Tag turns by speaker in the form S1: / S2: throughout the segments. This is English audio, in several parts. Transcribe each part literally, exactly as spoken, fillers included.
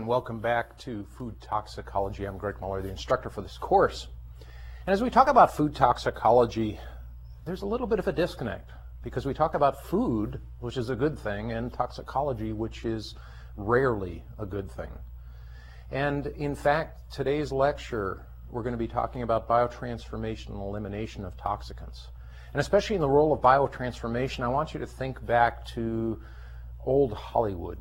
S1: and welcome back to Food Toxicology. I'm Greg Muller, the instructor for this course. And as we talk about food toxicology, there's a little bit of a disconnect because we talk about food, which is a good thing, and toxicology, which is rarely a good thing. And in fact, today's lecture, we're going to be talking about biotransformation and elimination of toxicants. And especially in the role of biotransformation, I want you to think back to old Hollywood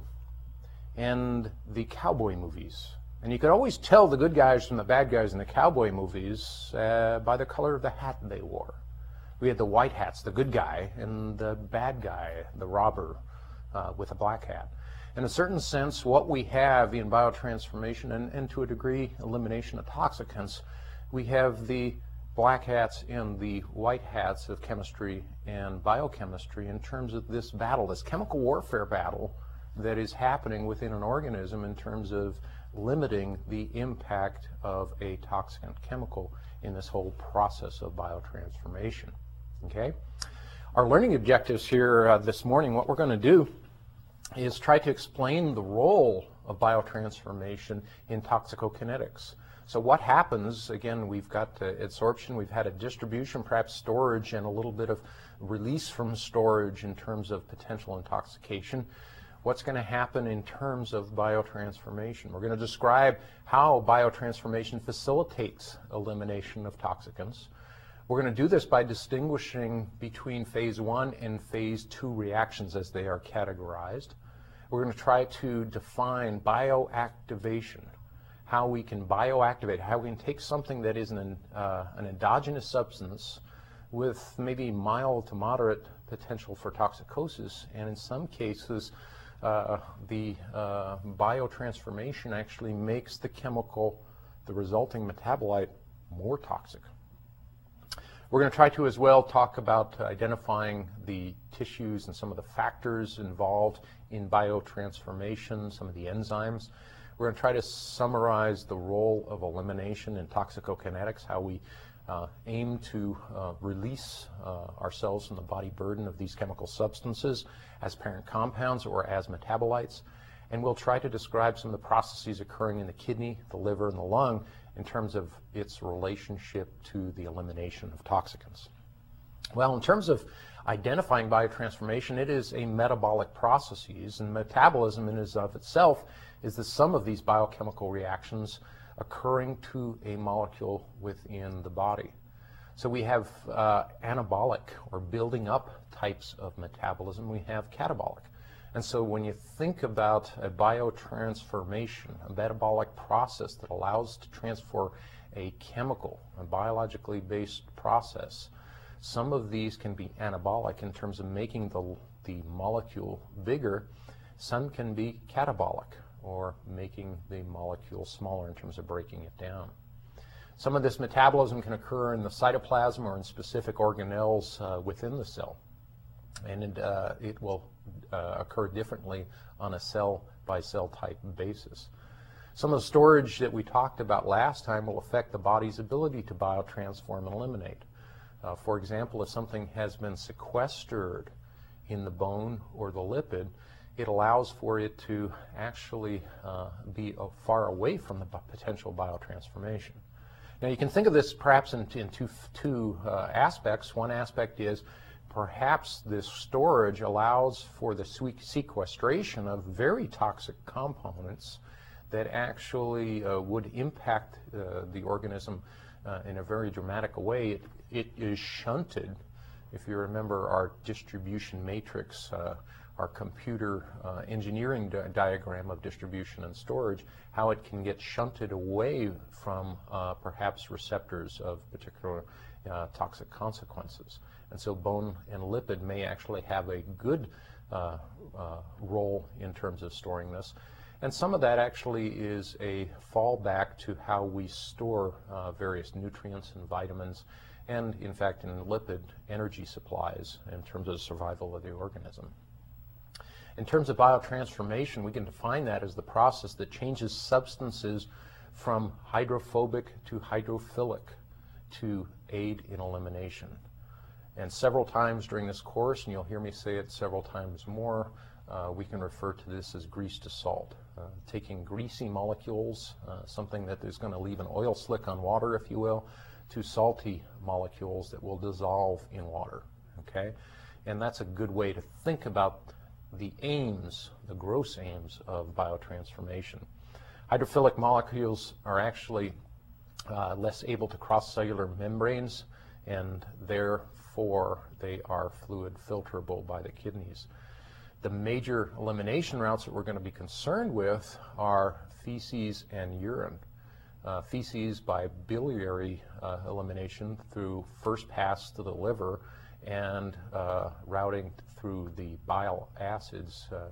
S1: and the cowboy movies. And you could always tell the good guys from the bad guys in the cowboy movies uh, by the color of the hat they wore. We had the white hats, the good guy, and the bad guy, the robber, uh, with a black hat. In a certain sense, what we have in biotransformation and, and to a degree elimination of toxicants, we have the black hats and the white hats of chemistry and biochemistry in terms of this battle, this chemical warfare battle that is happening within an organism in terms of limiting the impact of a toxicant chemical in this whole process of biotransformation. Okay? Our learning objectives here uh, this morning, what we're going to do is try to explain the role of biotransformation in toxicokinetics. So what happens, again, we've got uh, adsorption, we've had a distribution, perhaps storage, and a little bit of release from storage in terms of potential intoxication. What's going to happen in terms of biotransformation? We're going to describe how biotransformation facilitates elimination of toxicants. We're going to do this by distinguishing between phase one and phase two reactions as they are categorized. We're going to try to define bioactivation, how we can bioactivate, how we can take something that is an, uh, an endogenous substance with maybe mild to moderate potential for toxicosis, and in some cases uh, the uh, biotransformation actually makes the chemical, the resulting metabolite, more toxic. We're going to try to as well talk about identifying the tissues and some of the factors involved in biotransformation, some of the enzymes. We're going to try to summarize the role of elimination in toxicokinetics, how we uh, aim to uh, release uh, ourselves from the body burden of these chemical substances as parent compounds or as metabolites. And we'll try to describe some of the processes occurring in the kidney, the liver, and the lung in terms of its relationship to the elimination of toxicants. Well, in terms of identifying biotransformation, it is a metabolic processes, and metabolism in and of itself is the sum of these biochemical reactions occurring to a molecule within the body. So we have uh, anabolic or building up types of metabolism. We have catabolic. And so when you think about a biotransformation, a metabolic process that allows to transfer a chemical, a biologically based process, some of these can be anabolic in terms of making the, the molecule bigger. Some can be catabolic, or making the molecule smaller in terms of breaking it down. Some of this metabolism can occur in the cytoplasm or in specific organelles uh, within the cell, and it, uh, it will uh, occur differently on a cell-by-cell type basis. Some of the storage that we talked about last time will affect the body's ability to biotransform and eliminate. Uh, for example, if something has been sequestered in the bone or the lipid, it allows for it to actually uh, be uh, far away from the potential biotransformation. Now you can think of this perhaps in, in two, two uh, aspects. One aspect is perhaps this storage allows for the sequestration of very toxic components that actually uh, would impact uh, the organism uh, in a very dramatic way. It, it is shunted. If you remember our distribution matrix, uh, our computer uh, engineering di diagram of distribution and storage, how it can get shunted away from uh, perhaps receptors of particular uh, toxic consequences. And so bone and lipid may actually have a good uh, uh, role in terms of storing this. And some of that actually is a fallback to how we store uh, various nutrients and vitamins, and in fact in lipid energy supplies in terms of survival of the organism. In terms of biotransformation, we can define that as the process that changes substances from hydrophobic to hydrophilic to aid in elimination. And several times during this course, and you'll hear me say it several times more, uh, we can refer to this as grease to salt. Uh, taking greasy molecules, uh, something that is going to leave an oil slick on water, if you will, to salty molecules that will dissolve in water, okay? And that's a good way to think about the aims, the gross aims of biotransformation. Hydrophilic molecules are actually uh, less able to cross cellular membranes, and therefore they are fluid filterable by the kidneys. The major elimination routes that we're going to be concerned with are feces and urine. Uh, feces by biliary uh, elimination through first pass to the liver and uh, routing through the bile acids uh,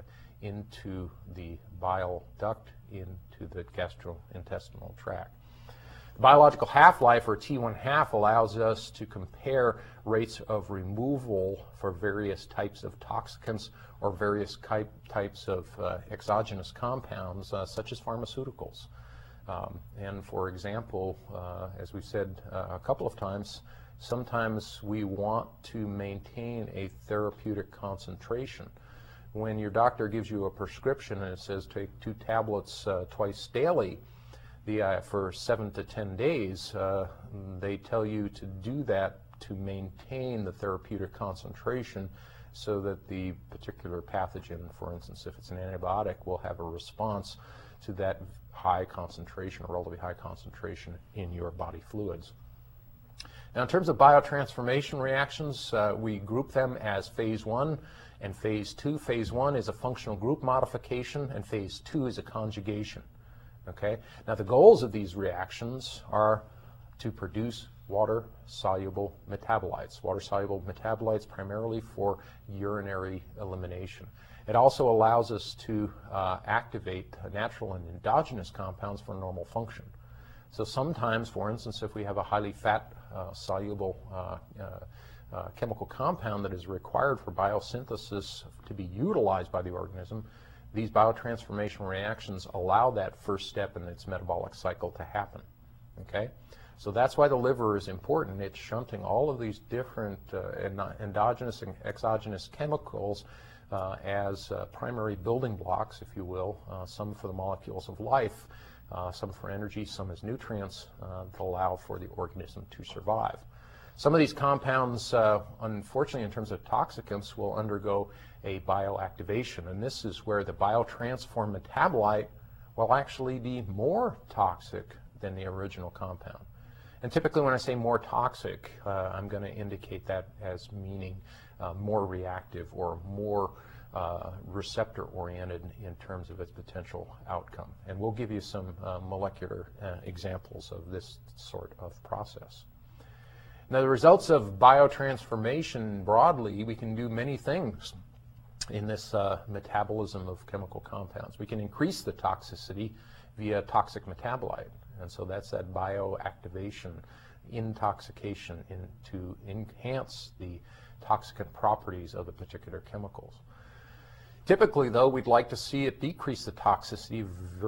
S1: into the bile duct into the gastrointestinal tract. The biological half-life, or T one half, allows us to compare rates of removal for various types of toxicants or various types of uh, exogenous compounds, uh, such as pharmaceuticals. Um, and for example, uh, as we've said uh, a couple of times, sometimes we want to maintain a therapeutic concentration. When your doctor gives you a prescription and it says take two tablets uh, twice daily the, uh, for seven to ten days, uh, they tell you to do that to maintain the therapeutic concentration so that the particular pathogen, for instance, if it's an antibiotic, will have a response to that high concentration or relatively high concentration in your body fluids. Now, in terms of biotransformation reactions, uh, we group them as phase one and phase two. Phase one is a functional group modification, and phase two is a conjugation. Okay? Now, the goals of these reactions are to produce water-soluble metabolites. Water-soluble metabolites primarily for urinary elimination. It also allows us to uh, activate natural and endogenous compounds for normal function. So sometimes, for instance, if we have a highly fat-soluble uh, uh, uh, uh, chemical compound that is required for biosynthesis to be utilized by the organism, these biotransformation reactions allow that first step in its metabolic cycle to happen. Okay? So that's why the liver is important. It's shunting all of these different uh, endogenous and exogenous chemicals uh, as uh, primary building blocks, if you will, uh, some for the molecules of life, uh, some for energy, some as nutrients uh, to allow for the organism to survive. Some of these compounds, uh, unfortunately, in terms of toxicants, will undergo a bioactivation, and this is where the biotransformed metabolite will actually be more toxic than the original compound. And typically when I say more toxic, uh, I'm going to indicate that as meaning uh, more reactive or more uh, receptor-oriented in terms of its potential outcome. And we'll give you some uh, molecular uh, examples of this sort of process. Now, the results of biotransformation broadly, we can do many things in this uh, metabolism of chemical compounds. We can increase the toxicity via toxic metabolite. And so that's that bioactivation, intoxication in, to enhance the toxicant properties of the particular chemicals. Typically, though, we'd like to see it decrease the toxicity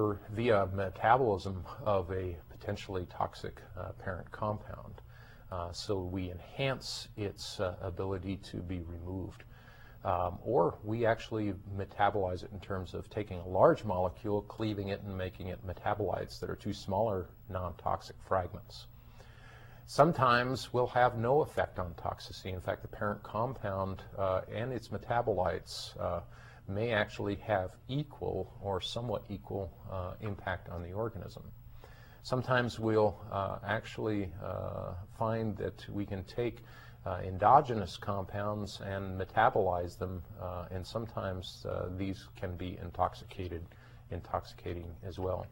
S1: via metabolism of a potentially toxic uh, parent compound. Uh, so we enhance its uh, ability to be removed. Um, or we actually metabolize it in terms of taking a large molecule, cleaving it, and making it metabolites that are two smaller non-toxic fragments. Sometimes we'll have no effect on toxicity. In fact, the parent compound uh, and its metabolites uh, may actually have equal or somewhat equal uh, impact on the organism. Sometimes we'll uh, actually uh, find that we can take Uh, endogenous compounds and metabolize them, uh, and sometimes uh, these can be intoxicated, intoxicating as well.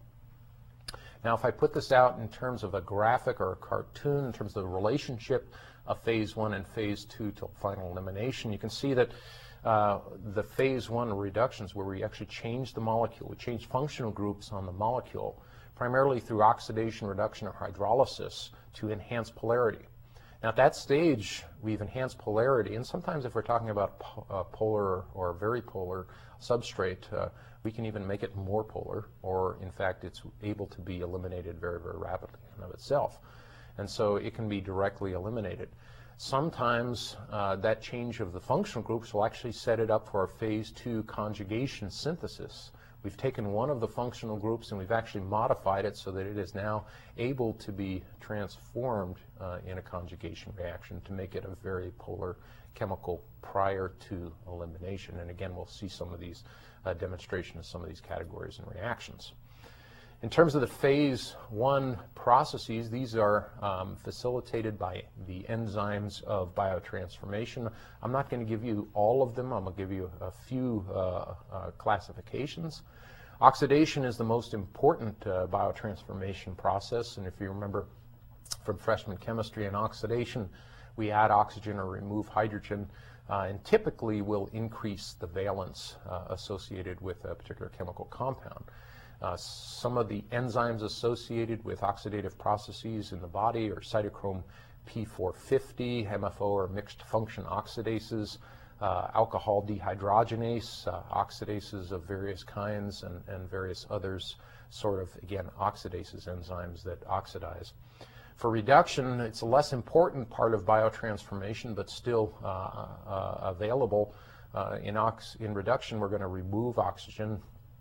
S1: Now, if I put this out in terms of a graphic or a cartoon, in terms of the relationship of phase one and phase two till final elimination, you can see that uh, the phase one reductions, where we actually change the molecule, we change functional groups on the molecule, primarily through oxidation, reduction, or hydrolysis to enhance polarity. Now, at that stage, we've enhanced polarity, and sometimes if we're talking about po uh, polar or very polar substrate, uh, we can even make it more polar, or in fact, it's able to be eliminated very, very rapidly in and of itself. And so it can be directly eliminated. Sometimes uh, that change of the functional groups will actually set it up for a phase two conjugation synthesis. We've taken one of the functional groups and we've actually modified it so that it is now able to be transformed uh, in a conjugation reaction to make it a very polar chemical prior to elimination. And again, we'll see some of these uh, demonstration of some of these categories and reactions. In terms of the phase one processes, these are um, facilitated by the enzymes of biotransformation. I'm not going to give you all of them. I'm going to give you a few uh, uh, classifications. Oxidation is the most important uh, biotransformation process, and if you remember from freshman chemistry and oxidation, we add oxygen or remove hydrogen, uh, and typically will increase the valence uh, associated with a particular chemical compound. Uh, some of the enzymes associated with oxidative processes in the body are cytochrome P four fifty, M F O or mixed function oxidases, uh, alcohol dehydrogenase, uh, oxidases of various kinds, and, and various others, sort of, again, oxidases, enzymes that oxidize. For reduction, it's a less important part of biotransformation, but still uh, uh, available. Uh, in, ox in reduction, we're going to remove oxygen,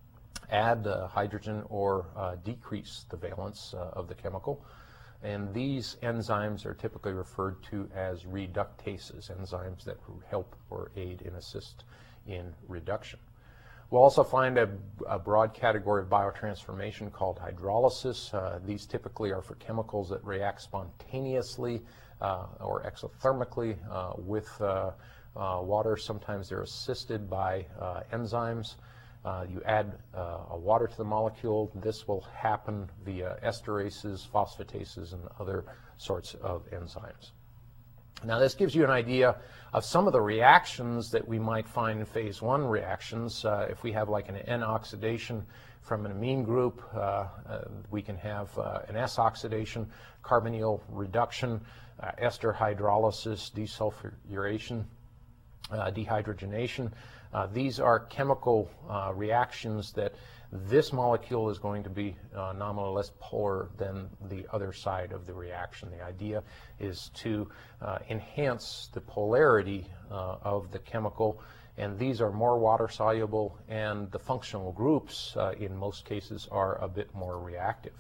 S1: add uh, hydrogen, or uh, decrease the valence uh, of the chemical. And these enzymes are typically referred to as reductases, enzymes that help or aid and assist in reduction. We'll also find a, a broad category of biotransformation called hydrolysis. Uh, these typically are for chemicals that react spontaneously uh, or exothermically uh, with uh, uh, water. Sometimes they're assisted by uh, enzymes. Uh, you add uh, a water to the molecule. This will happen via esterases, phosphatases, and other sorts of enzymes. Now, this gives you an idea of some of the reactions that we might find in phase one reactions. Uh, if we have like an N-oxidation from an amine group, uh, uh, we can have uh, an S-oxidation, carbonyl reduction, uh, ester hydrolysis, desulfuration, uh, dehydrogenation. Uh, these are chemical uh, reactions that this molecule is going to be uh, nominally less polar than the other side of the reaction. The idea is to uh, enhance the polarity uh, of the chemical, and these are more water soluble, and the functional groups uh, in most cases are a bit more reactive.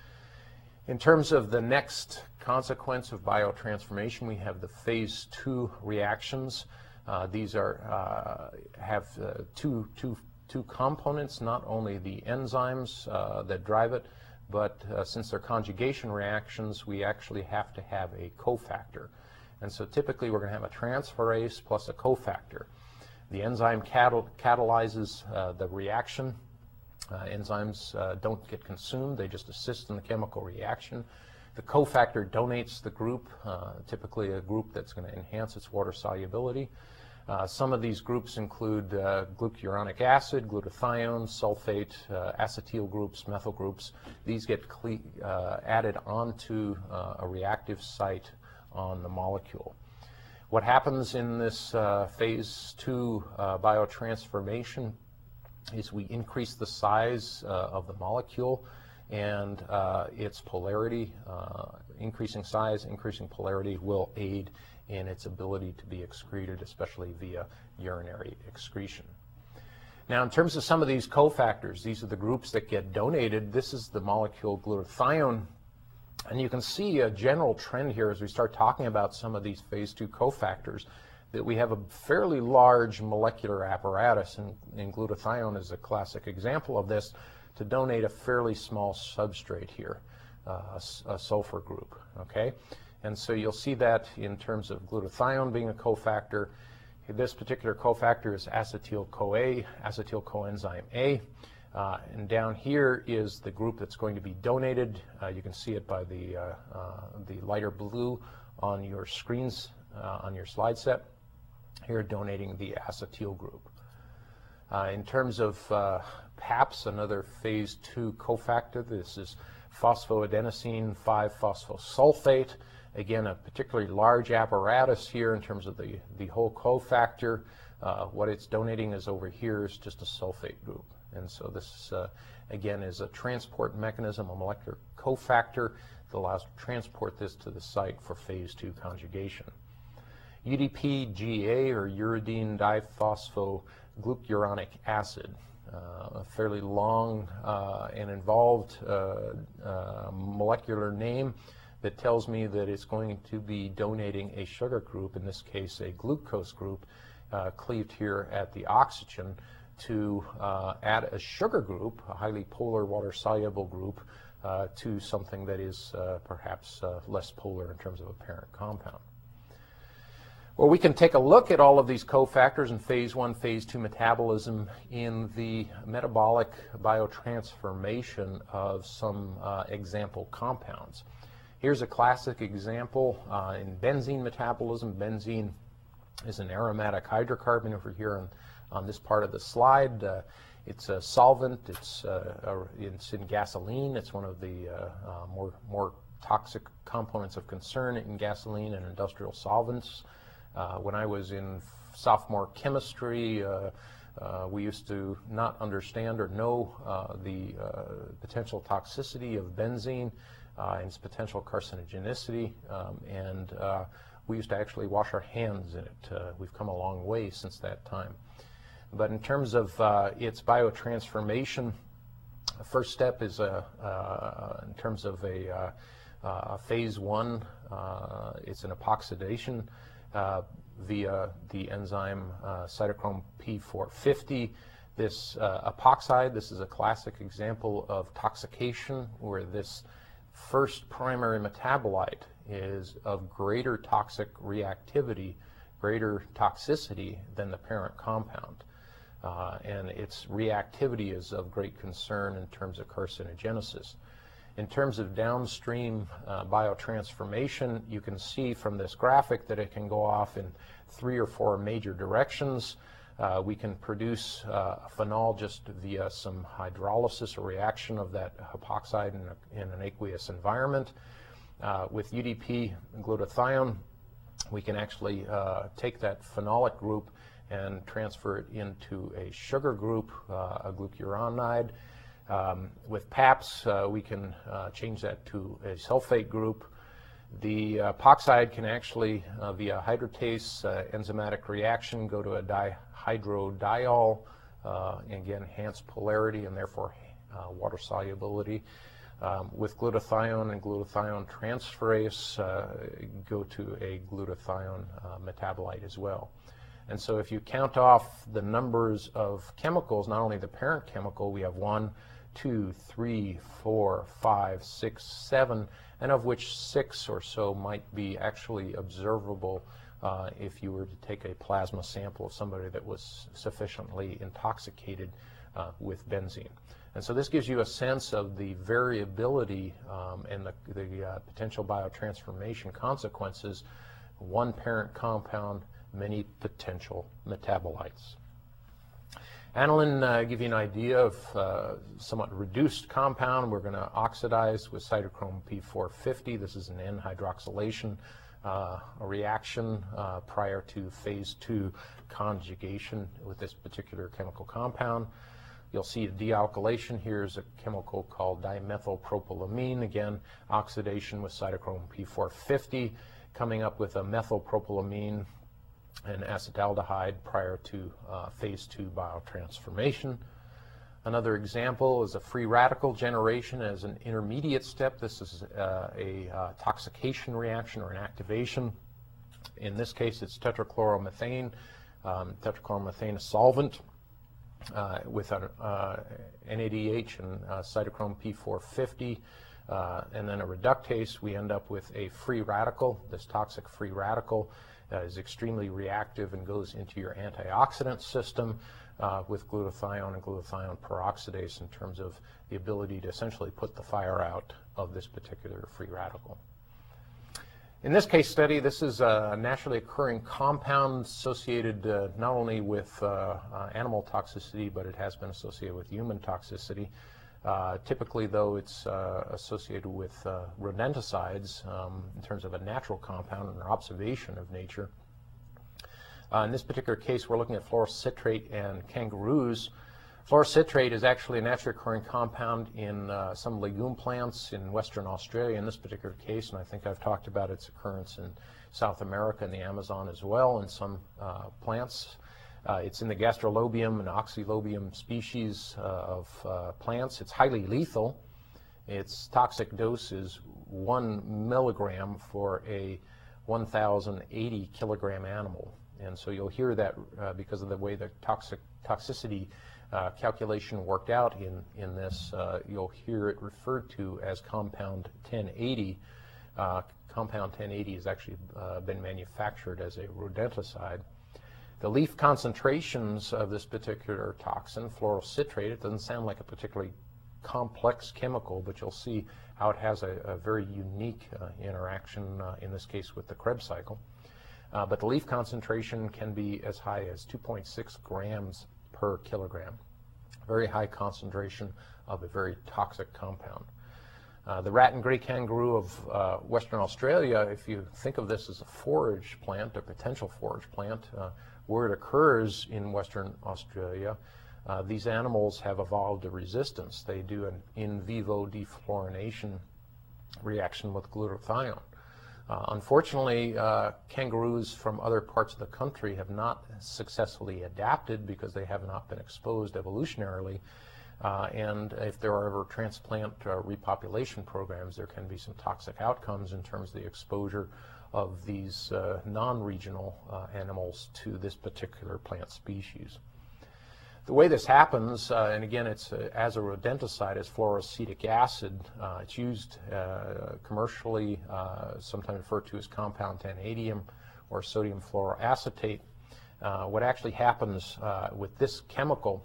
S1: In terms of the next consequence of biotransformation, we have the phase two reactions. Uh, these are uh, have uh, two, two, two components, not only the enzymes uh, that drive it, but uh, since they're conjugation reactions, we actually have to have a cofactor. And so typically we're going to have a transferase plus a cofactor. The enzyme catal catalyzes uh, the reaction. Uh, enzymes uh, don't get consumed, they just assist in the chemical reaction. The cofactor donates the group, uh, typically a group that's going to enhance its water solubility. Uh, some of these groups include uh, glucuronic acid, glutathione, sulfate, uh, acetyl groups, methyl groups. These get uh, added onto uh, a reactive site on the molecule. What happens in this uh, phase two uh, biotransformation is we increase the size uh, of the molecule and uh, its polarity. Uh, increasing size, increasing polarity will aid in its ability to be excreted, especially via urinary excretion. Now, in terms of some of these cofactors, these are the groups that get donated. This is the molecule glutathione, and you can see a general trend here as we start talking about some of these phase two cofactors, that we have a fairly large molecular apparatus, and, and glutathione is a classic example of this, to donate a fairly small substrate here, uh, a, a sulfur group, okay? And so you'll see that in terms of glutathione being a cofactor. This particular cofactor is acetyl-CoA, acetyl coenzyme A. Uh, and down here is the group that's going to be donated. Uh, you can see it by the, uh, uh, the lighter blue on your screens, uh, on your slide set. Here, donating the acetyl group. Uh, in terms of uh, PAPS, another phase two cofactor, this is phosphoadenosine five phosphosulfate. Again, a particularly large apparatus here in terms of the, the whole cofactor. Uh, what it's donating is over here is just a sulfate group. And so this, uh, again, is a transport mechanism, a molecular cofactor that allows to transport this to the site for phase two conjugation. U D P G A, or uridine diphosphoglucuronic acid, uh, a fairly long uh, and involved uh, uh, molecular name that tells me that it's going to be donating a sugar group, in this case a glucose group, uh, cleaved here at the oxygen, to uh, add a sugar group, a highly polar water-soluble group, uh, to something that is uh, perhaps uh, less polar in terms of a parent compound. Well, we can take a look at all of these cofactors in phase one, phase two metabolism in the metabolic biotransformation of some uh, example compounds. Here's a classic example uh, in benzene metabolism. Benzene is an aromatic hydrocarbon over here on, on this part of the slide. Uh, it's a solvent. It's, uh, it's in gasoline. It's one of the uh, uh, more, more toxic components of concern in gasoline and industrial solvents. Uh, when I was in sophomore chemistry, uh, uh, we used to not understand or know uh, the uh, potential toxicity of benzene uh, and its potential carcinogenicity, um, and uh, we used to actually wash our hands in it. Uh, we've come a long way since that time. But in terms of uh, its biotransformation, the first step is a, uh, in terms of a, uh, uh, phase one, uh, it's an epoxidation Uh, via the enzyme uh, cytochrome P four fifty. This uh, epoxide, this is a classic example of toxication, where this first primary metabolite is of greater toxic reactivity, greater toxicity than the parent compound. Uh, and its reactivity is of great concern in terms of carcinogenesis. In terms of downstream uh, biotransformation, you can see from this graphic that it can go off in three or four major directions. Uh, we can produce uh, phenol just via some hydrolysis or reaction of that epoxide in, a, in an aqueous environment. Uh, with U D P glutathione, we can actually uh, take that phenolic group and transfer it into a sugar group, uh, a glucuronide. Um, with PAPS, uh, we can uh, change that to a sulfate group. The uh, epoxide can actually, uh, via hydratase uh, enzymatic reaction, go to a dihydrodiol, uh, and again, enhance polarity and therefore uh, water solubility. Um, with glutathione and glutathione transferase, uh, go to a glutathione uh, metabolite as well. And so if you count off the numbers of chemicals, not only the parent chemical, we have one, two, three, four, five, six, seven, and of which six or so might be actually observable uh, if you were to take a plasma sample of somebody that was sufficiently intoxicated uh, with benzene. And so this gives you a sense of the variability um, and the, the uh, potential biotransformation consequences. One parent compound, many potential metabolites. Aniline, uh, give you an idea of uh, somewhat reduced compound. We're going to oxidize with cytochrome P four fifty. This is an N hydroxylation uh, reaction uh, prior to phase two conjugation with this particular chemical compound. You'll see a dealkylation. Here's a chemical called dimethylpropylamine. Again, oxidation with cytochrome P four fifty, coming up with a methylpropylamine and acetaldehyde prior to uh, phase two biotransformation. Another example is a free radical generation as an intermediate step. This is uh, a uh, toxication reaction or an activation. In this case, it's tetrachloromethane. Um, tetrachloromethane is solvent uh, with an uh, N A D H and uh, cytochrome P four fifty. Uh, and then a reductase, we end up with a free radical. This toxic free radical Uh, is extremely reactive and goes into your antioxidant system uh, with glutathione and glutathione peroxidase in terms of the ability to essentially put the fire out of this particular free radical. In this case study, this is a naturally occurring compound associated uh, not only with uh, uh, animal toxicity, but it has been associated with human toxicity. Uh, typically, though, it's uh, associated with uh, rodenticides um, in terms of a natural compound and an observation of nature. Uh, in this particular case, we're looking at floral citrate and kangaroos. Fluorocitrate is actually a naturally occurring compound in uh, some legume plants in Western Australia in this particular case, and I think I've talked about its occurrence in South America and the Amazon as well in some uh, plants. Uh, it's in the Gastrolobium and Oxylobium species uh, of uh, plants. It's highly lethal. Its toxic dose is one milligram for a one thousand eighty kilogram animal. And so you'll hear that uh, because of the way the toxic toxicity uh, calculation worked out in, in this, uh, you'll hear it referred to as compound ten eighty. Uh, compound ten eighty has actually uh, been manufactured as a rodenticide. The leaf concentrations of this particular toxin, fluorocitrate, it doesn't sound like a particularly complex chemical, but you'll see how it has a, a very unique uh, interaction, uh, in this case with the Krebs cycle. Uh, but the leaf concentration can be as high as two point six grams per kilogram. Very high concentration of a very toxic compound. Uh, the rat and gray kangaroo of uh, Western Australia, if you think of this as a forage plant, a potential forage plant, uh, where it occurs in Western Australia, uh, these animals have evolved a resistance. They do an in vivo defluorination reaction with glutathione. Uh, unfortunately, uh, kangaroos from other parts of the country have not successfully adapted because they have not been exposed evolutionarily. Uh, and if there are ever transplant uh, repopulation programs, there can be some toxic outcomes in terms of the exposure of these uh, non-regional uh, animals to this particular plant species. The way this happens, uh, and again, it's uh, as a rodenticide, is fluoroacetic acid. Uh, it's used uh, commercially, uh, sometimes referred to as compound ten eighty or sodium fluoroacetate. Uh, what actually happens uh, with this chemical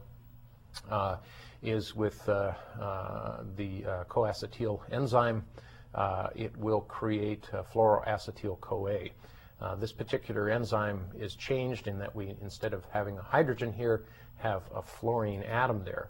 S1: uh, is with uh, uh, the uh, coacetyl enzyme, uh, it will create uh, fluoroacetyl-CoA. Uh, this particular enzyme is changed in that we, instead of having a hydrogen here, have a fluorine atom there.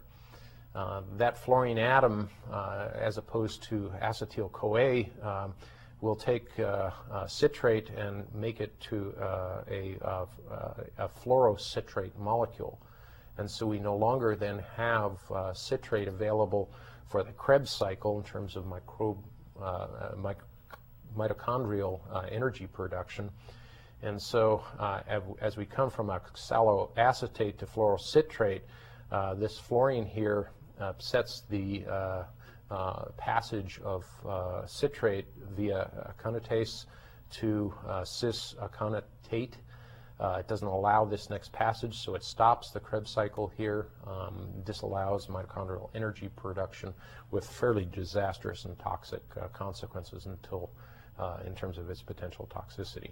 S1: Uh, that fluorine atom, uh, as opposed to acetyl-CoA, um, will take uh, uh, citrate and make it to uh, a, uh, a fluorocitrate molecule. And so we no longer then have uh, citrate available for the Krebs cycle in terms of microbe, uh, mic mitochondrial uh, energy production. And so uh, as we come from oxaloacetate to fluorocitrate, uh, this fluorine here uh, sets the uh, uh, passage of uh, citrate via aconitase to uh, cis-aconatate. Uh, it doesn't allow this next passage, so it stops the Krebs cycle here, um, disallows mitochondrial energy production with fairly disastrous and toxic uh, consequences until, uh, in terms of its potential toxicity.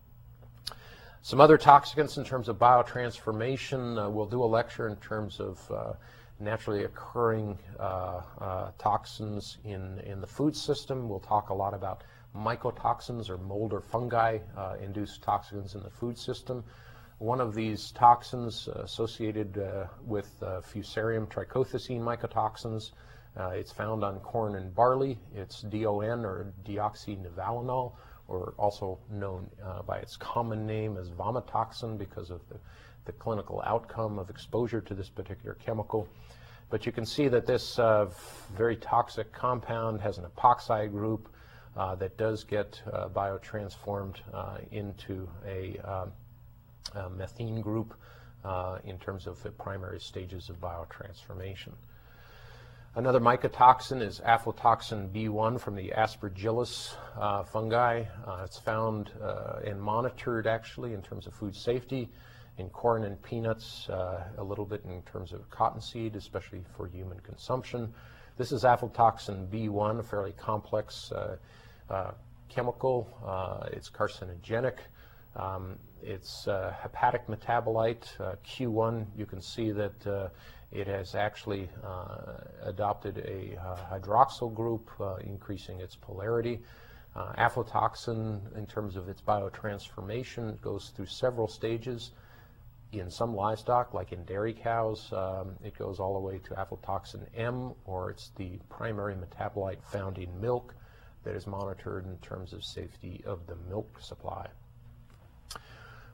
S1: Some other toxicants in terms of biotransformation, uh, we'll do a lecture in terms of uh, naturally occurring uh, uh, toxins in, in the food system. We'll talk a lot about mycotoxins or mold or fungi uh, induced toxins in the food system. One of these toxins uh, associated uh, with uh, Fusarium trichothecene mycotoxins, uh, it's found on corn and barley. It's D O N or deoxynivalenol, or also known uh, by its common name as vomitoxin because of the, the clinical outcome of exposure to this particular chemical. But you can see that this uh, very toxic compound has an epoxide group uh, that does get uh, biotransformed uh, into a, um, a methane group uh, in terms of the primary stages of biotransformation. Another mycotoxin is aflatoxin B one from the Aspergillus uh, fungi. Uh, it's found uh, and monitored actually in terms of food safety in corn and peanuts, uh, a little bit in terms of cottonseed, especially for human consumption. This is aflatoxin B one, a fairly complex uh, uh, chemical. Uh, it's carcinogenic. Um, it's uh, hepatic metabolite, uh, Q one. You can see that uh, it has actually uh, adopted a uh, hydroxyl group, uh, increasing its polarity. Uh, aflatoxin, in terms of its biotransformation, goes through several stages. In some livestock, like in dairy cows, um, it goes all the way to aflatoxin M, or it's the primary metabolite found in milk that is monitored in terms of safety of the milk supply.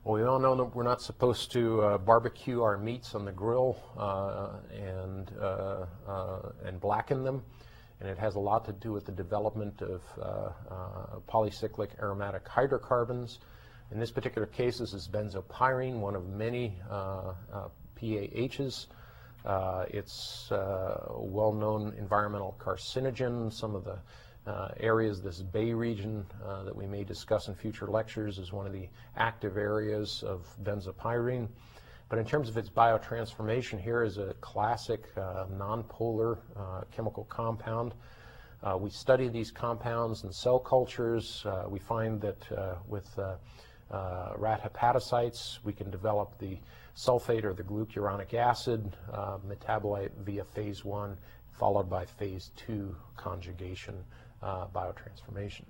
S1: Well, we all know that we're not supposed to uh, barbecue our meats on the grill uh, and, uh, uh, and blacken them. And it has a lot to do with the development of uh, uh, polycyclic aromatic hydrocarbons. In this particular case, this is benzopyrene, one of many uh, uh, P A Hs. Uh, it's uh, a well-known environmental carcinogen. Some of the uh, areas, this Bay region uh, that we may discuss in future lectures, is one of the active areas of benzopyrene. But in terms of its biotransformation, here is a classic uh, nonpolar uh, chemical compound. Uh, we study these compounds in cell cultures. Uh, we find that uh, with uh, uh, rat hepatocytes, we can develop the sulfate or the glucuronic acid uh, metabolite via phase one, followed by phase two conjugation uh, biotransformation.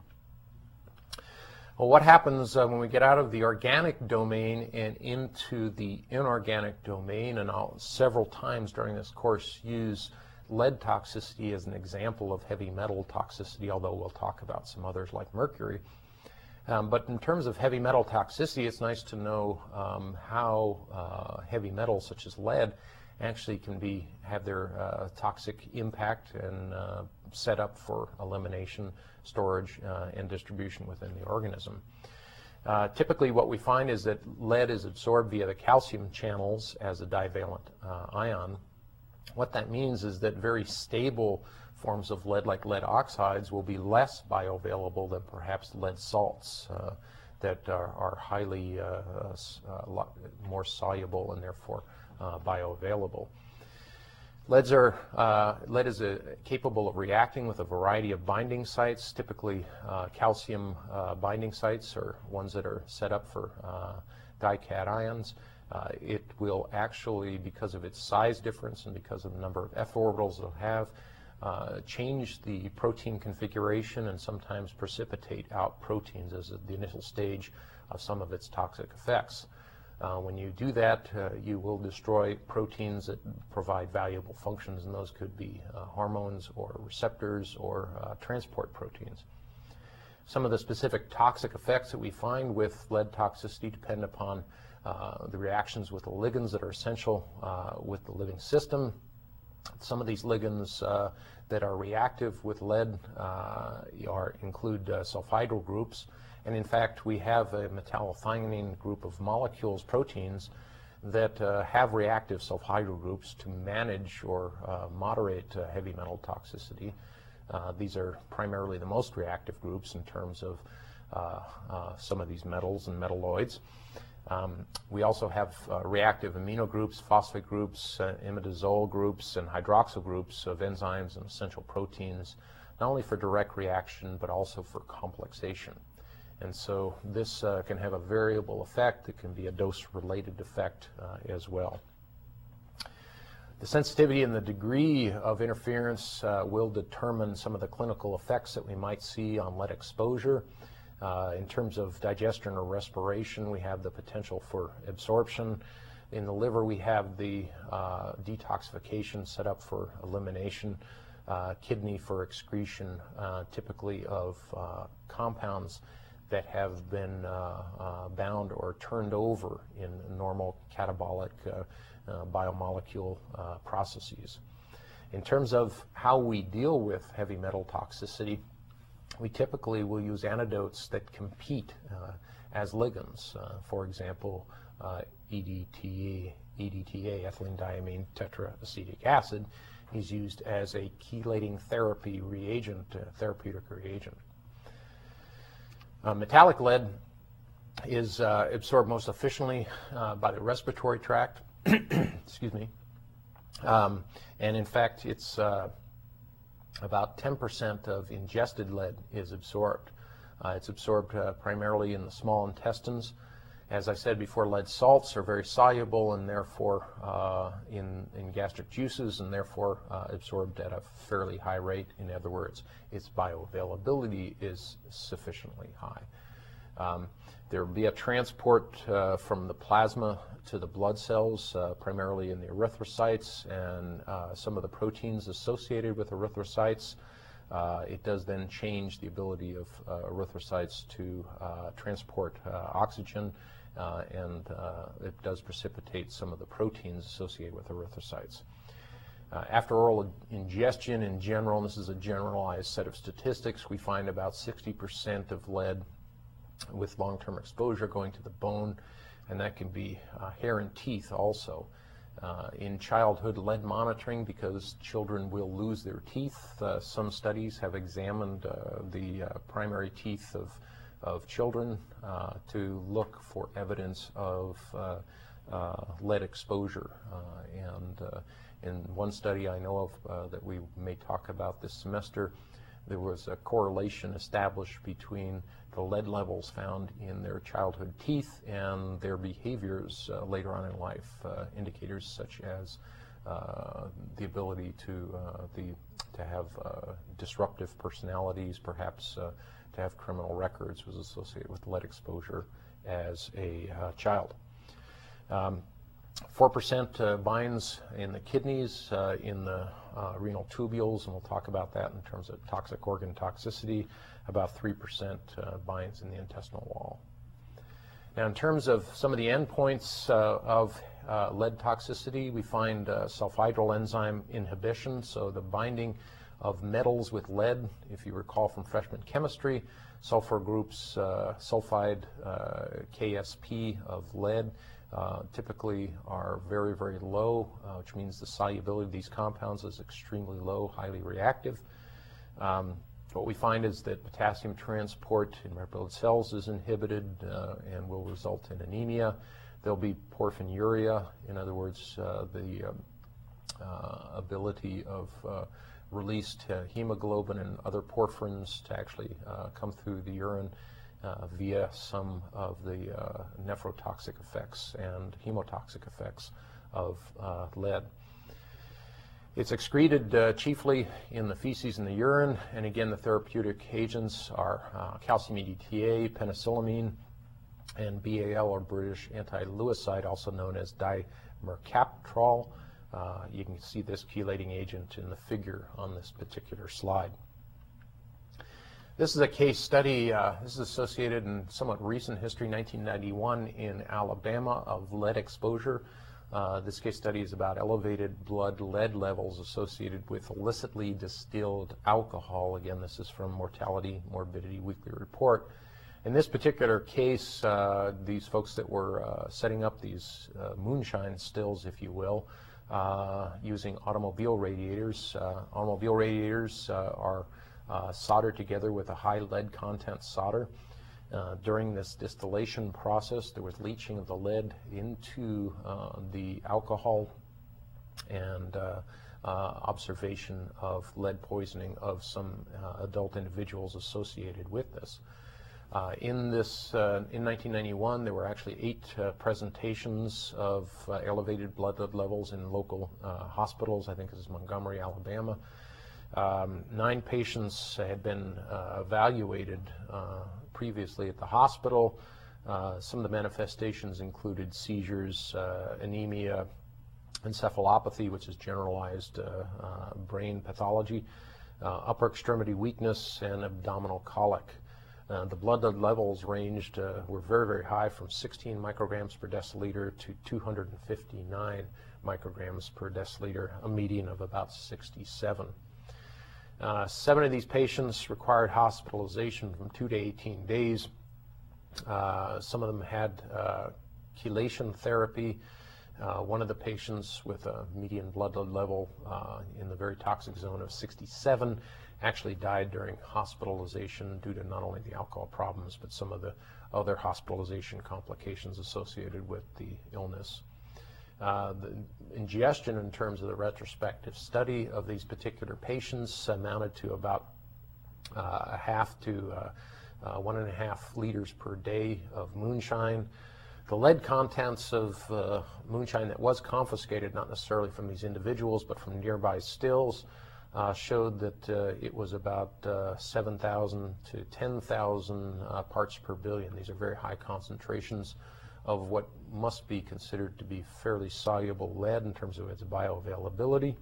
S1: Well, what happens uh, when we get out of the organic domain and into the inorganic domain? And I'll several times during this course use lead toxicity as an example of heavy metal toxicity, although we'll talk about some others like mercury. Um, but in terms of heavy metal toxicity, it's nice to know um, how uh, heavy metals such as lead actually can be have their uh, toxic impact and uh, set up for elimination, storage, uh, and distribution within the organism. Uh, typically what we find is that lead is absorbed via the calcium channels as a divalent uh, ion. What that means is that very stable forms of lead, like lead oxides, will be less bioavailable than perhaps lead salts uh, that are, are highly uh, uh, more soluble and therefore uh, bioavailable. Leads are, uh, lead is a, capable of reacting with a variety of binding sites. Typically, uh, calcium uh, binding sites are ones that are set up for uh, dications. Uh, it will actually, because of its size difference and because of the number of f orbitals it'll have, uh, change the protein configuration and sometimes precipitate out proteins as the initial stage of some of its toxic effects. Uh, when you do that, uh, you will destroy proteins that provide valuable functions, and those could be uh, hormones or receptors or uh, transport proteins. Some of the specific toxic effects that we find with lead toxicity depend upon uh, the reactions with the ligands that are essential uh, with the living system. Some of these ligands uh, that are reactive with lead uh, are, include uh, sulfhydryl groups. And in fact, we have a metallothionein group of molecules, proteins, that uh, have reactive sulfhydryl groups to manage or uh, moderate uh, heavy metal toxicity. Uh, these are primarily the most reactive groups in terms of uh, uh, some of these metals and metalloids. Um, we also have uh, reactive amino groups, phosphate groups, uh, imidazole groups, and hydroxyl groups of enzymes and essential proteins, not only for direct reaction, but also for complexation. And so this uh, can have a variable effect. It can be a dose-related effect uh, as well. The sensitivity and the degree of interference uh, will determine some of the clinical effects that we might see on lead exposure. Uh, in terms of digestion or respiration, we have the potential for absorption. In the liver, we have the uh, detoxification set up for elimination. Uh, kidney for excretion, uh, typically of uh, compounds that have been uh, uh, bound or turned over in normal catabolic uh, uh, biomolecule uh, processes. In terms of how we deal with heavy metal toxicity, we typically will use antidotes that compete uh, as ligands. Uh, for example, uh, E D T A, E D T A, ethylene diamine tetraacetic acid, is used as a chelating therapy reagent, uh, therapeutic reagent. Uh, metallic lead is uh, absorbed most efficiently uh, by the respiratory tract. Excuse me. Um, and in fact, it's uh, about ten percent of ingested lead is absorbed. Uh, it's absorbed uh, primarily in the small intestines. As I said before, lead salts are very soluble and therefore uh, in, in gastric juices and therefore uh, absorbed at a fairly high rate. In other words, its bioavailability is sufficiently high. Um, there will be a transport uh, from the plasma to the blood cells, uh, primarily in the erythrocytes and uh, some of the proteins associated with erythrocytes. Uh, it does then change the ability of uh, erythrocytes to uh, transport uh, oxygen uh, and uh, it does precipitate some of the proteins associated with erythrocytes. Uh, after oral ingestion in general, and this is a generalized set of statistics, we find about sixty percent of lead with long-term exposure going to the bone, and that can be uh, hair and teeth also. Uh, in childhood lead monitoring, because children will lose their teeth, uh, some studies have examined uh, the uh, primary teeth of, of children uh, to look for evidence of uh, uh, lead exposure. Uh, and uh, in one study I know of uh, that we may talk about this semester, there was a correlation established between the lead levels found in their childhood teeth and their behaviors uh, later on in life, uh, indicators such as uh, the ability to uh, the to have uh, disruptive personalities, perhaps uh, to have criminal records, was associated with lead exposure as a uh, child. Um, four percent uh, binds in the kidneys, uh, in the uh, renal tubules, and we'll talk about that in terms of toxic organ toxicity. About three percent uh, binds in the intestinal wall. Now, in terms of some of the endpoints uh, of uh, lead toxicity, we find uh, sulfhydryl enzyme inhibition, so the binding of metals with lead. If you recall from freshman chemistry, sulfur groups, uh, sulfide uh, K S P of lead uh, typically are very, very low, uh, which means the solubility of these compounds is extremely low, highly reactive. Um, What we find is that potassium transport in red blood cells is inhibited uh, and will result in anemia. There'll be porphyruria, in other words, uh, the um, uh, ability of uh, released uh, hemoglobin and other porphyrins to actually uh, come through the urine uh, via some of the uh, nephrotoxic effects and hemotoxic effects of uh, lead. It's excreted uh, chiefly in the feces and the urine, and again the therapeutic agents are uh, calcium E D T A, penicillamine, and B A L, or British anti-leucide, also known as dimercaprol. Uh, you can see this chelating agent in the figure on this particular slide. This is a case study, uh, this is associated in somewhat recent history, nineteen ninety-one in Alabama, of lead exposure. Uh, this case study is about elevated blood lead levels associated with illicitly distilled alcohol. Again, this is from Mortality Morbidity Weekly Report. In this particular case, uh, these folks that were uh, setting up these uh, moonshine stills, if you will, uh, using automobile radiators. Uh, automobile radiators uh, are uh, soldered together with a high lead content solder. Uh, during this distillation process, there was leaching of the lead into uh, the alcohol and uh, uh, observation of lead poisoning of some uh, adult individuals associated with this. Uh, in this, uh, in nineteen ninety-one, there were actually eight uh, presentations of uh, elevated blood lead levels in local uh, hospitals. I think this is Montgomery, Alabama. Um, nine patients had been uh, evaluated uh, previously at the hospital. Uh, some of the manifestations included seizures, uh, anemia, encephalopathy, which is generalized uh, uh, brain pathology, uh, upper extremity weakness, and abdominal colic. Uh, the blood lead levels ranged, uh, were very, very high, from sixteen micrograms per deciliter to two hundred fifty-nine micrograms per deciliter, a median of about sixty-seven. Uh, seven of these patients required hospitalization from two to eighteen days. Uh, some of them had uh, chelation therapy. Uh, one of the patients with a median blood lead level uh, in the very toxic zone of sixty-seven actually died during hospitalization due to not only the alcohol problems, but some of the other hospitalization complications associated with the illness. Uh, the ingestion in terms of the retrospective study of these particular patients amounted to about uh, a half to uh, uh, one and a half liters per day of moonshine. The lead contents of uh, moonshine that was confiscated, not necessarily from these individuals, but from nearby stills, uh, showed that uh, it was about uh, seven thousand to ten thousand uh, parts per billion. These are very high concentrations of what must be considered to be fairly soluble lead in terms of its bioavailability.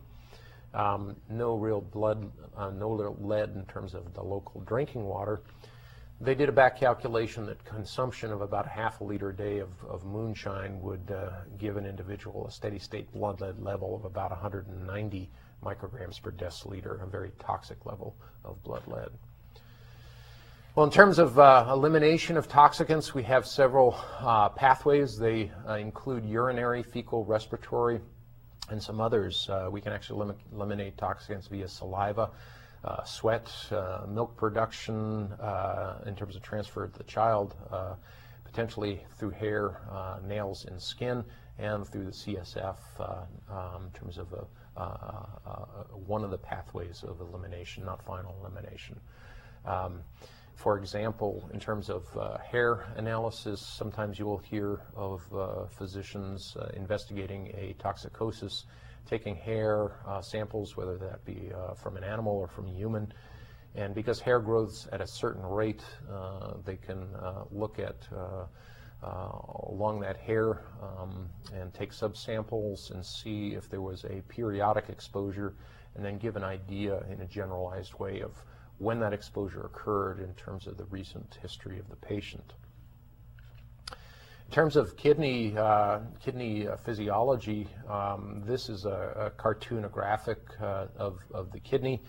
S1: Um, no real blood, uh, no real lead in terms of the local drinking water. They did a back calculation that consumption of about half a liter a day of, of moonshine would uh, give an individual a steady state blood lead level of about one hundred ninety micrograms per deciliter, a very toxic level of blood lead. Well, in terms of uh, elimination of toxicants, we have several uh, pathways. They uh, include urinary, fecal, respiratory, and some others. Uh, we can actually elim eliminate toxicants via saliva, uh, sweat, uh, milk production, uh, in terms of transfer to the child, uh, potentially through hair, uh, nails, and skin, and through the C S F uh, um, in terms of a, uh, uh, one of the pathways of elimination, not final elimination. Um, For example, in terms of uh, hair analysis, sometimes you will hear of uh, physicians uh, investigating a toxicosis, taking hair uh, samples, whether that be uh, from an animal or from a human. And because hair grows at a certain rate, uh, they can uh, look at uh, uh, along that hair um, and take subsamples and see if there was a periodic exposure, and then give an idea in a generalized way of when that exposure occurred in terms of the recent history of the patient. In terms of kidney, uh, kidney uh, physiology, um, this is a, a cartoon, a graphic uh, of, of the kidney.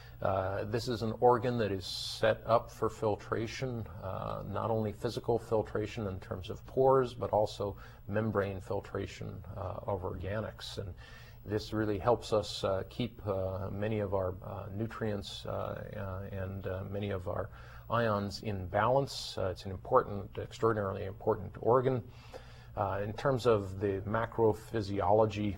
S1: Uh, this is an organ that is set up for filtration, uh, not only physical filtration in terms of pores, but also membrane filtration uh, of organics. And this really helps us uh, keep uh, many of our uh, nutrients uh, uh, and uh, many of our ions in balance. Uh, it's an important, extraordinarily important organ. Uh, in terms of the macrophysiology,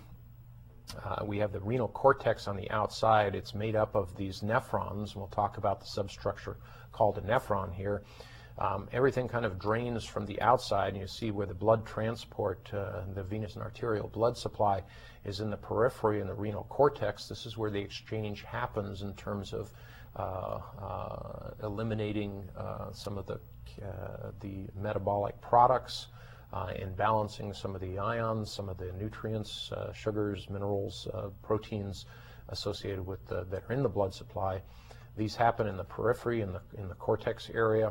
S1: uh, we have the renal cortex on the outside. It's made up of these nephrons. We'll talk about the substructure called a nephron here. Um, everything kind of drains from the outside, and you see where the blood transport, uh, the venous and arterial blood supply, is in the periphery in the renal cortex. This is where the exchange happens in terms of uh, uh, eliminating uh, some of the, uh, the metabolic products, uh, and balancing some of the ions, some of the nutrients, uh, sugars, minerals, uh, proteins associated with the, that are in the blood supply. These happen in the periphery, in the, in the cortex area.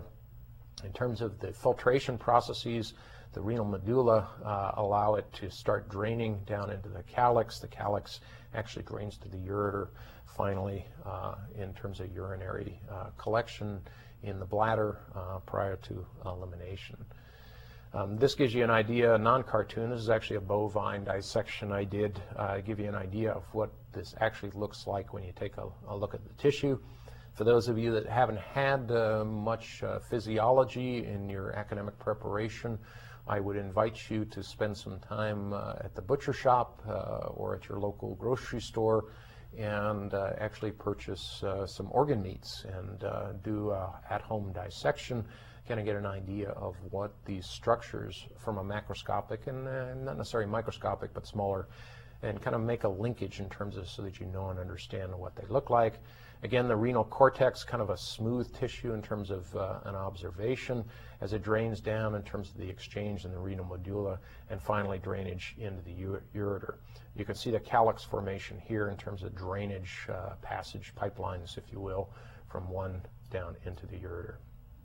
S1: In terms of the filtration processes, the renal medulla uh, allow it to start draining down into the calyx. The calyx actually drains to the ureter. Finally, uh, in terms of urinary uh, collection in the bladder uh, prior to elimination. Um, this gives you an idea, a non-cartoon. This is actually a bovine dissection I did, uh, give you an idea of what this actually looks like when you take a, a look at the tissue. For those of you that haven't had uh, much uh, physiology in your academic preparation, I would invite you to spend some time uh, at the butcher shop uh, or at your local grocery store and uh, actually purchase uh, some organ meats and uh, do uh, at-home dissection, kind of get an idea of what these structures from a macroscopic and uh, not necessarily microscopic but smaller, and kind of make a linkage in terms of so that you know and understand what they look like. Again, the renal cortex, kind of a smooth tissue in terms of uh, an observation as it drains down in terms of the exchange in the renal medulla, and finally drainage into the ureter. You can see the calyx formation here in terms of drainage uh, passage pipelines, if you will, from one down into the ureter.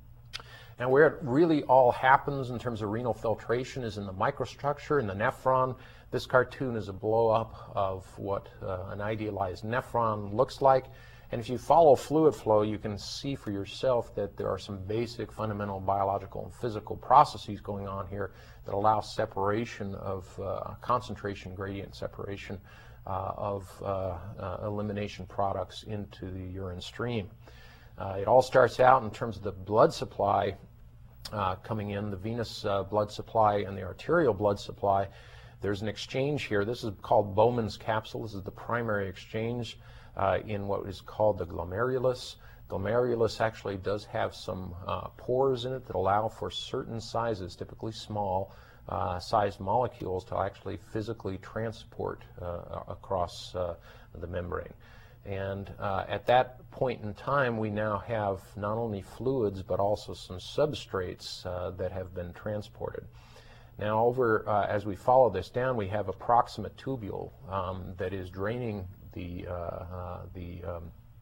S1: Now, where it really all happens in terms of renal filtration is in the microstructure, in the nephron. This cartoon is a blow-up of what uh, an idealized nephron looks like. And if you follow fluid flow, you can see for yourself that there are some basic fundamental biological and physical processes going on here that allow separation of uh, concentration gradient separation uh, of uh, uh, elimination products into the urine stream. Uh, it all starts out in terms of the blood supply uh, coming in, the venous uh, blood supply and the arterial blood supply. There's an exchange here. This is called Bowman's capsule. This is the primary exchange uh, in what is called the glomerulus. Glomerulus actually does have some uh, pores in it that allow for certain sizes, typically small uh, sized molecules, to actually physically transport uh, across uh, the membrane. And uh, at that point in time, we now have not only fluids but also some substrates uh, that have been transported. Now, over uh, as we follow this down, we have a proximate tubule um, that is draining the uh, uh, the um,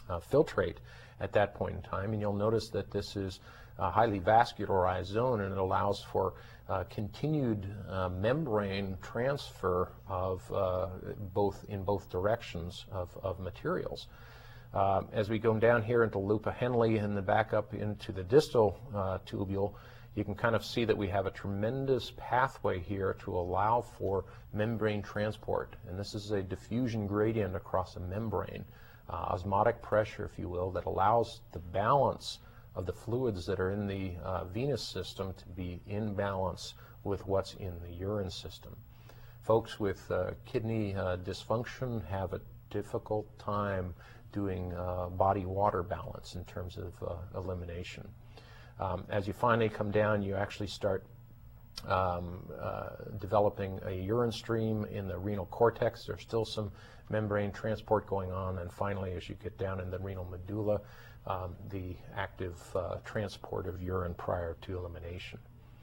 S1: uh, filtrate at that point in time. And you'll notice that this is a highly vascularized zone, and it allows for uh, continued uh, membrane transfer of uh, both in both directions of, of materials. Uh, as we go down here into Lupa Henle and then back up into the distal uh, tubule, you can kind of see that we have a tremendous pathway here to allow for membrane transport. And this is a diffusion gradient across a membrane, uh, osmotic pressure, if you will, that allows the balance of the fluids that are in the uh, venous system to be in balance with what's in the urine system. Folks with uh, kidney uh, dysfunction have a difficult time doing uh, body water balance in terms of uh, elimination. Um, as you finally come down, you actually start um, uh, developing a urine stream in the renal cortex. There's still some membrane transport going on, and finally, as you get down in the renal medulla, um, the active uh, transport of urine prior to elimination.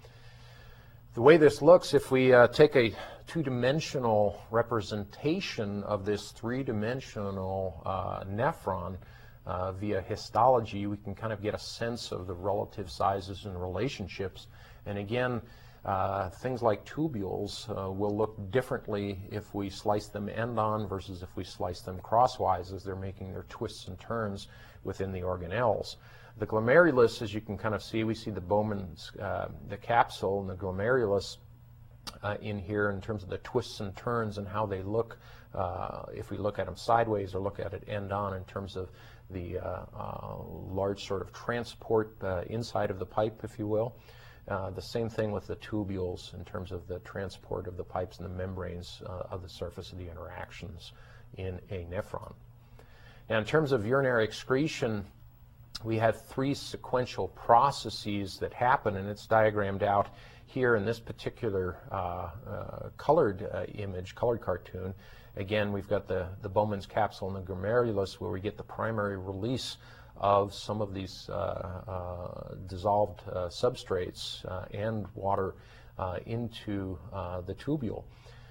S1: The way this looks, if we uh, take a two-dimensional representation of this three-dimensional uh, nephron uh, via histology, we can kind of get a sense of the relative sizes and relationships. And again, uh, things like tubules uh, will look differently if we slice them end-on versus if we slice them crosswise as they're making their twists and turns within the organelles. The glomerulus, as you can kind of see, we see the Bowman's, uh, the capsule and the glomerulus uh, in here in terms of the twists and turns and how they look, uh, if we look at them sideways or look at it end-on in terms of the uh, uh, large sort of transport uh, inside of the pipe, if you will. Uh, the same thing with the tubules in terms of the transport of the pipes and the membranes uh, of the surface of the interactions in a nephron. Now, in terms of urinary excretion, we have three sequential processes that happen, and it's diagrammed out here in this particular uh, uh, colored uh, image, colored cartoon. Again, we've got the, the Bowman's capsule and the glomerulus where we get the primary release of some of these uh, uh, dissolved uh, substrates uh, and water uh, into uh, the tubule.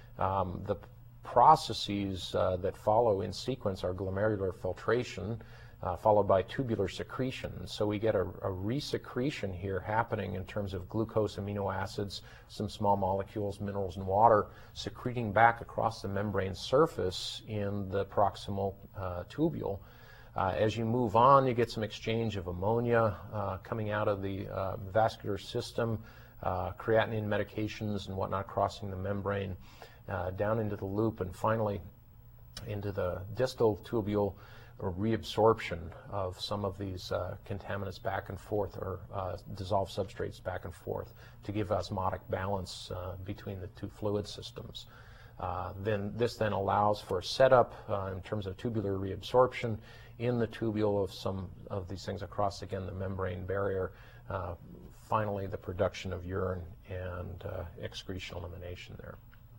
S1: Um, the processes uh, that follow in sequence are glomerular filtration, Uh, followed by tubular secretion. So we get a, a resecretion here happening in terms of glucose, amino acids, some small molecules, minerals, and water secreting back across the membrane surface in the proximal uh, tubule. Uh, as you move on, you get some exchange of ammonia uh, coming out of the uh, vascular system, uh, creatinine medications and whatnot crossing the membrane uh, down into the loop, and finally into the distal tubule, or reabsorption of some of these uh, contaminants back and forth, or uh, dissolved substrates back and forth, to give osmotic balance uh, between the two fluid systems. Uh, then this then allows for a setup uh, in terms of tubular reabsorption in the tubule of some of these things across, again, the membrane barrier. Uh, finally, the production of urine and uh, excretion elimination there.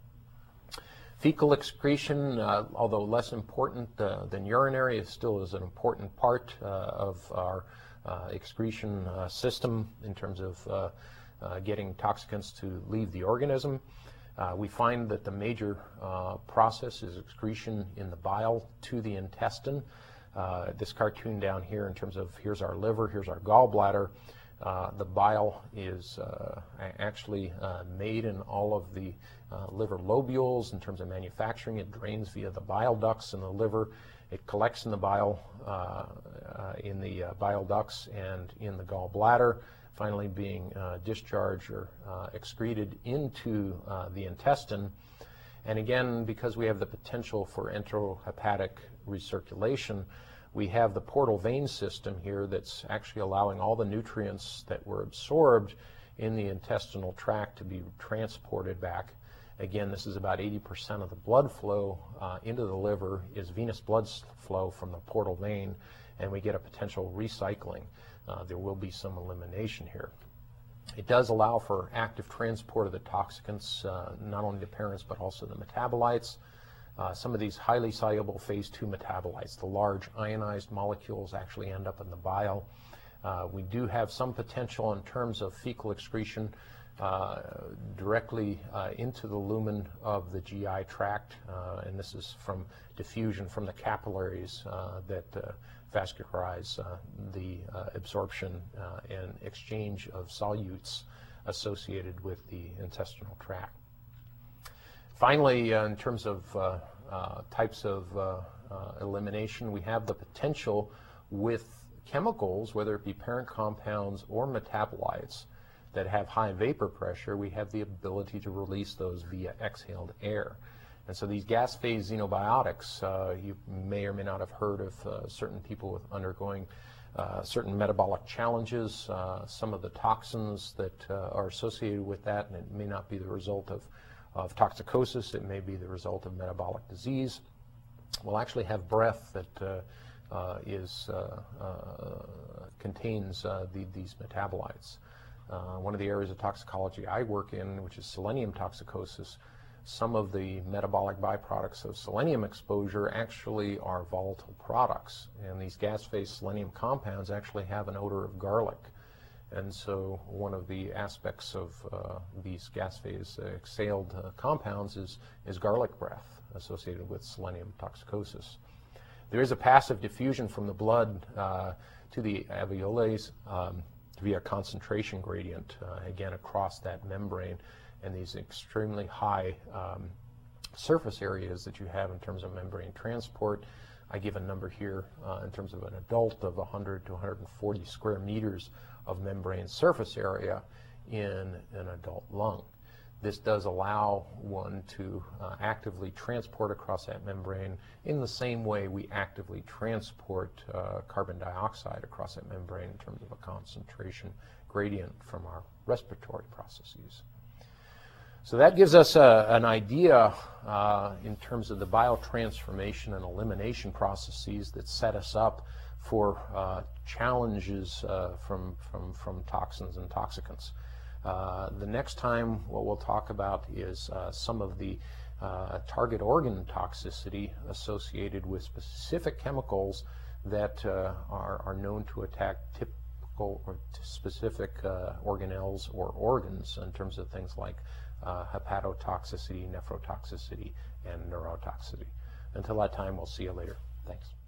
S1: Fecal excretion, uh, although less important uh, than urinary, it still is an important part uh, of our uh, excretion uh, system in terms of uh, uh, getting toxicants to leave the organism. Uh, we find that the major uh, process is excretion in the bile to the intestine. Uh, this cartoon down here in terms of here's our liver, here's our gallbladder. Uh, the bile is uh, actually uh, made in all of the uh, liver lobules in terms of manufacturing. It drains via the bile ducts in the liver. It collects in the bile, uh, uh, in the uh, bile ducts and in the gallbladder, finally being uh, discharged or uh, excreted into uh, the intestine. And again, because we have the potential for enterohepatic recirculation, we have the portal vein system here that's actually allowing all the nutrients that were absorbed in the intestinal tract to be transported back. Again, this is about eighty percent of the blood flow uh, into the liver is venous blood flow from the portal vein, and we get a potential recycling. Uh, there will be some elimination here. It does allow for active transport of the toxicants, uh, not only the parents but also the metabolites. Uh, some of these highly soluble phase two metabolites, the large ionized molecules, actually end up in the bile. Uh, we do have some potential in terms of fecal excretion uh, directly uh, into the lumen of the G I tract, uh, and this is from diffusion from the capillaries uh, that uh, vascularize uh, the uh, absorption uh, and exchange of solutes associated with the intestinal tract. Finally, uh, in terms of uh, uh, types of uh, uh, elimination, we have the potential with chemicals, whether it be parent compounds or metabolites that have high vapor pressure, we have the ability to release those via exhaled air. And so these gas phase xenobiotics, uh, you may or may not have heard of uh, certain people with undergoing uh, certain metabolic challenges, uh, some of the toxins that uh, are associated with that, and it may not be the result of, of toxicosis, it may be the result of metabolic disease, will actually have breath that uh, uh, is, uh, uh, contains uh, the, these metabolites. Uh, one of the areas of toxicology I work in, which is selenium toxicosis, some of the metabolic byproducts of selenium exposure actually are volatile products. And these gas phase selenium compounds actually have an odor of garlic. And so one of the aspects of uh, these gas phase uh, exhaled uh, compounds is, is garlic breath associated with selenium toxicosis. There is a passive diffusion from the blood uh, to the alveoli um, via concentration gradient, uh, again across that membrane, and these extremely high um, surface areas that you have in terms of membrane transport. I give a number here uh, in terms of an adult of one hundred to one hundred forty square meters of membrane surface area in an adult lung. This does allow one to uh, actively transport across that membrane in the same way we actively transport uh, carbon dioxide across that membrane in terms of a concentration gradient from our respiratory processes. So that gives us a, an idea uh, in terms of the biotransformation and elimination processes that set us up for uh, challenges uh, from, from, from toxins and toxicants. Uh, the next time what we'll talk about is uh, some of the uh, target organ toxicity associated with specific chemicals that uh, are, are known to attack typical or specific uh, organelles or organs in terms of things like uh, hepatotoxicity, nephrotoxicity, and neurotoxicity. Until that time, we'll see you later. Thanks.